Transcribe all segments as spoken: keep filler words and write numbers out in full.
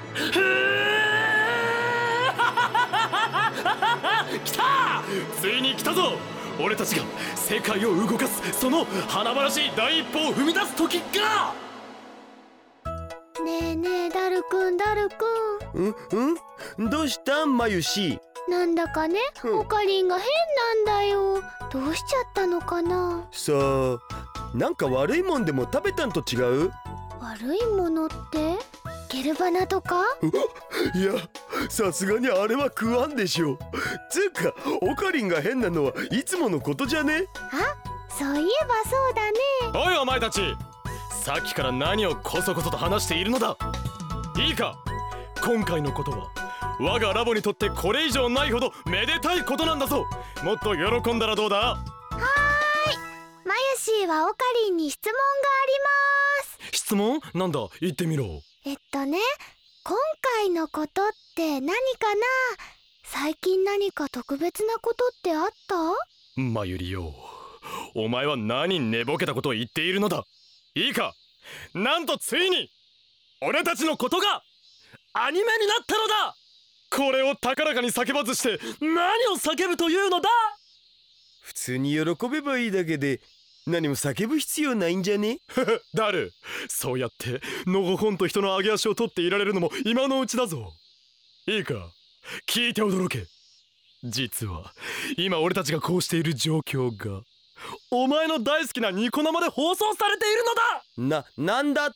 来た！ついに来たぞ！俺たちが世界を動かすその華々しい第一歩を踏み出す時が。 ねえねえ、ダルくんダルくんんどうしたんまゆし？ なんだかね、 うん、 オカリンが変なんだよ。どうしちゃったのかな。 さあ、なんか悪いもんでも食べたんと違う？ 悪いものってゲルバナとか？ いや、さすがにあれは食わんでしょ。つうか、オカリンが変なのはいつものことじゃね？ あ、そういえばそうだね。 おいお前たち、さっきから何をこそこそと話しているのだ。いいか、今回のことは我がラボにとってこれ以上ないほどめでたいことなんだぞ。もっと喜んだらどうだ？ はーい、マユシーはオカリンに質問があります。 質問？なんだ、言ってみろ。 えっとね、今回のことって何かな？最近何か特別なことってあった？ まゆりよ、お前は何寝ぼけたことを言っているのだ。いいか、なんとついに俺たちのことがアニメになったのだ。これを高らかに叫ばずして何を叫ぶというのだ。 普通に喜べばいいだけで何も叫ぶ必要ないんじゃね？ ダル、そうやってのほほんと人の上げ足を取っていられるのも今のうちだぞ。いいか、聞いて驚け。実は今俺たちがこうしている状況がお前の大好きなニコ生で放送されているのだ。 な、なんだって。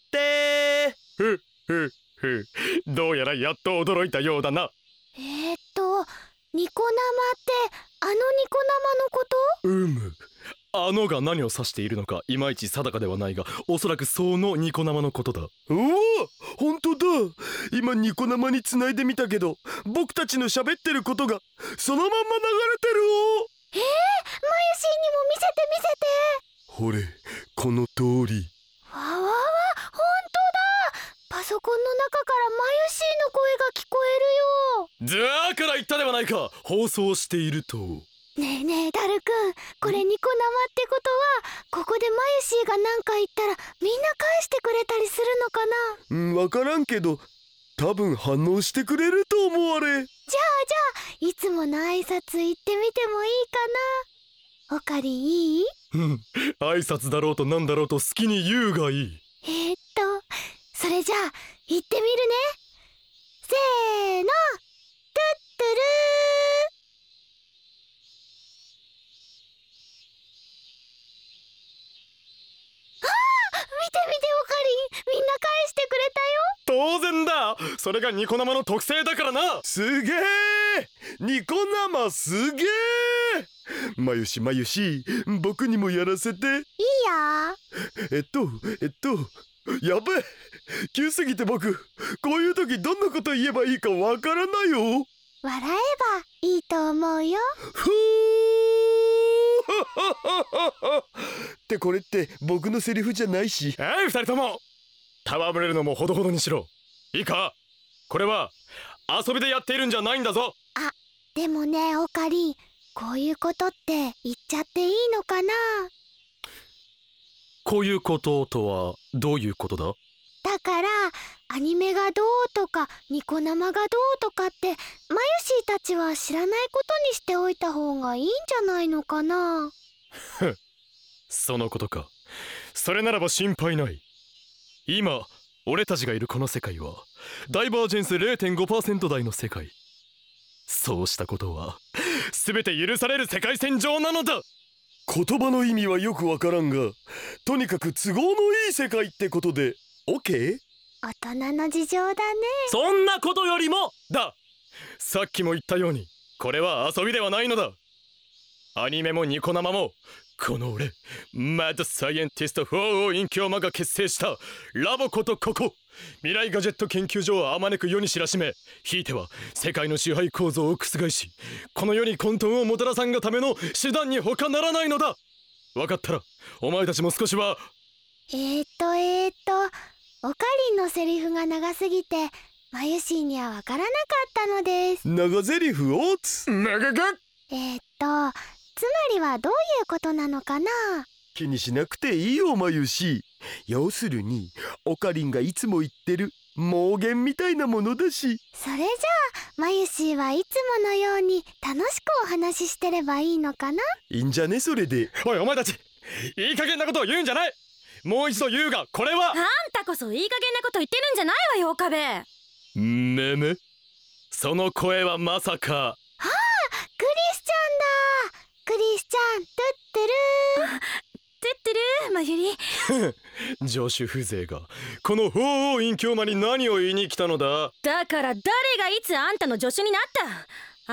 ふふふ、どうやらやっと驚いたようだな。 えー、っとニコ生ってあのニコ生のこと？ うむ、あのが何を指しているのかいまいち定かではないが、おそらくそのニコ生のことだ。 おお、ほんとだ。今ニコ生につないでみたけど、僕たちの喋ってることがそのまんま流れてるお。 えー、マユシーにも見せて見せて。 ほれ、この通り。 わわわ、ほんとだ。パソコンの中からマユシーの声が聞こえるよ。 だから言ったではないか、放送していると。 ねえねえ、ダルくん、これニコ生ってことはここでマユシーが何か言ったらみんな返してくれたりするのかな？ うん、わからんけど多分反応してくれると思われ。 じゃあじゃあ、いつもの挨拶言ってみてもいいかな？オカリンいい？ うん、挨拶だろうとなんだろうと好きに言うがいい。 えー、っとそれじゃあ言ってみるね。せーの、トゥットゥルー。見て見て、オカリン、みんな返してくれたよ。 当然だ、それがニコ生の特性だからな。 すげえ、ニコ生すげえ。まゆしまゆし、僕にもやらせて。いいよ。えっとえっとやべえ、急すぎて僕こういう時どんなこと言えばいいかわからないよ。 笑えばいいと思うよ。 ふーってこれって僕のセリフじゃないし。 えい、二人とも戯れるのもほどほどにしろ。いいか、これは遊びでやっているんじゃないんだぞ。 あ、でもね、オカリン、こういうことって言っちゃっていいのかな？ こういうこととはどういうことだ？ だからアニメがどうとかニコ生がどうとかってマユシーたちは知らないことにしておいた方がいいんじゃないのかな？ ふん、そのことか。それならば心配ない。今俺たちがいるこの世界はダイバージェンス れいてんごパーセント 台の世界。そうしたことは全て許される世界線上なのだ。 言葉の意味はよくわからんが、とにかく都合のいい世界ってことで オーケー？ 大人の事情だね。 そんなことよりもだ、さっきも言ったようにこれは遊びではないのだ。アニメもニコ生もこの俺マッドサイエンティストフォーオー隠居マが結成したラボことここ未来ガジェット研究所をあまねく世に知らしめ、ひいては世界の支配構造を覆し、この世に混沌をもたらさんがための手段に他ならないのだ。分かったらお前たちも少しは。 えーっとえーっとオカリンのセリフが長すぎてマユシーにはわからなかったのです。 長ゼリフをつ長がえーっとつまりはどういうことなのかな？ 気にしなくていいよまゆし。要するにオカリンがいつも言ってる妄言みたいなものだし。 それじゃあマユシーはいつものように楽しくお話ししてればいいのかな。 いいんじゃねそれで。 おいお前たち、いい加減なことを言うんじゃない。もう一度言うが、これはあんたこそいい加減なこと言ってるんじゃないわよ岡部。 めめ、その声はまさか。 ああ、クリスチャンだ。クリスチャン、トゥットゥルー。 てってるまゆり。 助手風情がこの鳳凰院教魔に何を言いに来たのだ。 だから誰がいつあんたの助手になった。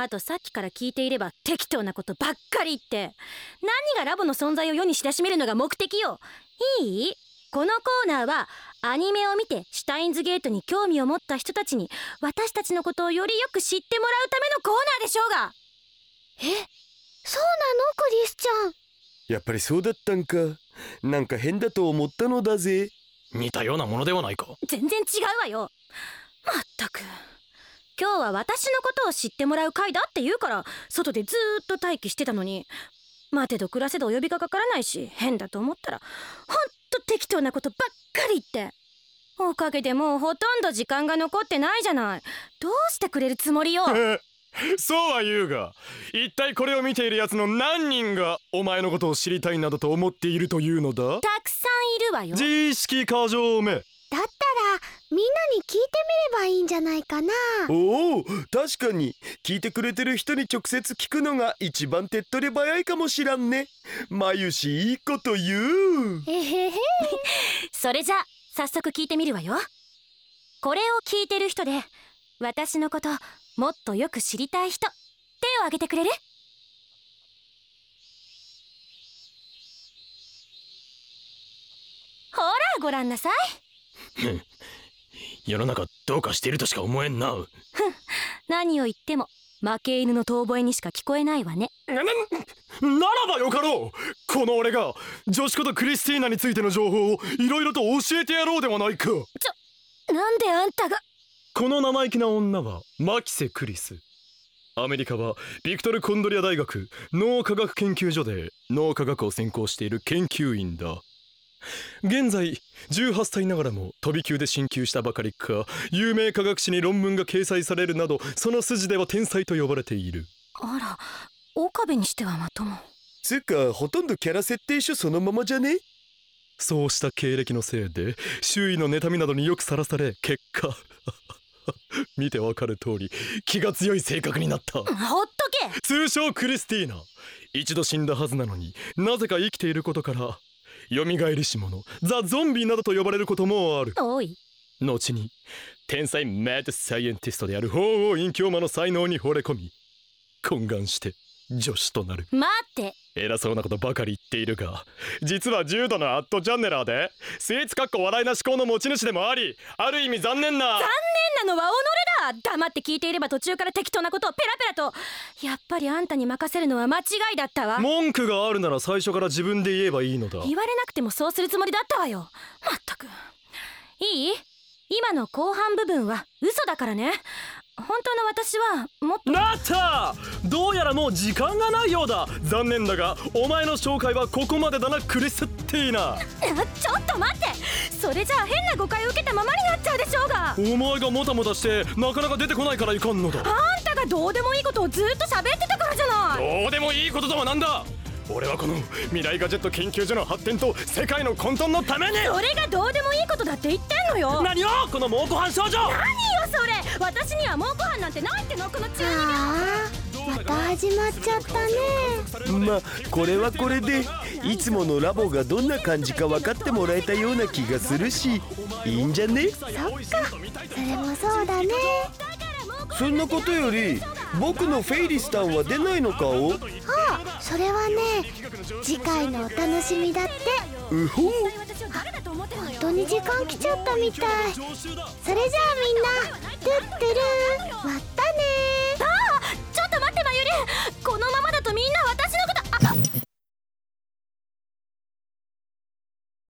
あとさっきから聞いていれば適当なことばっかり言って、何がラボの存在を世に知らしめるのが目的よ。いい？このコーナーはアニメを見てシュタインズゲートに興味を持った人たちに私たちのことをよりよく知ってもらうためのコーナーでしょうが。 え、そうなのクリスチャン。 やっぱりそうだったんか。なんか変だと思ったのだぜ。 似たようなものではないか。 全然違うわよ。まったく今日は私のことを知ってもらう回だって言うから外でずーっと待機してたのに、待てど暮らせどお呼びがかからないし、変だと思ったらほんと適当なことばっかり言って、おかげでもうほとんど時間が残ってないじゃない。どうしてくれるつもりよ。 そうは言うが、一体これを見ている奴の何人がお前のことを知りたいなどと思っているというのだ。 たくさんいるわよ。 自意識過剰め。 だったらみんなに聞いてみればいいんじゃないかな。 おお、確かに聞いてくれてる人に直接聞くのが一番手っ取り早いかもしらんね。まゆしいいこと言う。 えへへ。 それじゃ早速聞いてみるわよ。これを聞いてる人で私のこともっとよく知りたい人、手を挙げてくれる？ほらごらんなさい。 世の中どうかしているとしか思えんな。 何を言っても負け犬の遠吠えにしか聞こえないわね。 な, ならばよかろう。この俺が女子ことクリスティーナについての情報をいろいろと教えてやろうではないか。 ちょ、なんであんたが。 この生意気な女はマキセ・クリス。アメリカはビクトル・コンドリア大学脳科学研究所で脳科学を専攻している研究員だ。現在じゅうはっさいながらも飛び級で進級したばかりか、有名科学誌に論文が掲載されるなど、その筋では天才と呼ばれている。 あら、岡部にしてはまとも。 つうかほとんどキャラ設定書そのままじゃね。 そうした経歴のせいで周囲の妬みなどによくさらされ、結果見てわかる通り気が強い性格になった。 ほっとけ。 通称クリスティーナ。一度死んだはずなのになぜか生きていることから蘇りし者、ザ・ゾンビなどと呼ばれることもある。 おい。 後に天才マッドサイエンティストである鳳凰院教魔の才能に惚れ込み、懇願して助手となる。 待って。 偉そうなことばかり言っているが、実は重度のアットチャンネラーでスイーツかっこ笑いな思考の持ち主でもあり、ある意味残念な残念なのは己だ。黙って聞いていれば途中から適当なことをペラペラと。やっぱりあんたに任せるのは間違いだったわ。 文句があるなら最初から自分で言えばいいのだ。 言われなくてもそうするつもりだったわよ。まったく。いい？今の後半部分は嘘だからね。本当の私はもっと。 なった。どうやらもう時間がないようだ。残念だがお前の紹介はここまでだな、クリスティーナ。 ちょっと待って。それじゃあ変な誤解を受けたままになっちゃうでしょうが。 お前がもたもたしてなかなか出てこないからいかんのだ。 あんたがどうでもいいことをずっと喋ってたからじゃない。 どうでもいいこととはなんだ。俺はこの未来ガジェット研究所の発展と世界の混沌のために。 それがどうでもいいことだって言ってんのよ。 何をこの猛虎犯少女。 何よそれ。私には猛虎犯なんてないっての、この中二病。 ああ、また始まっちゃったね。 まあこれはこれでいつものラボがどんな感じか分かってもらえたような気がするし、いいんじゃね。 そっか、それもそうだね。 そんなことより僕のフェイリスタンは出ないのかを。 ああ、それはね、次回のお楽しみだって。 うほう。 本当に時間来ちゃったみたい。それじゃあみんな、トゥットゥルー、またねー。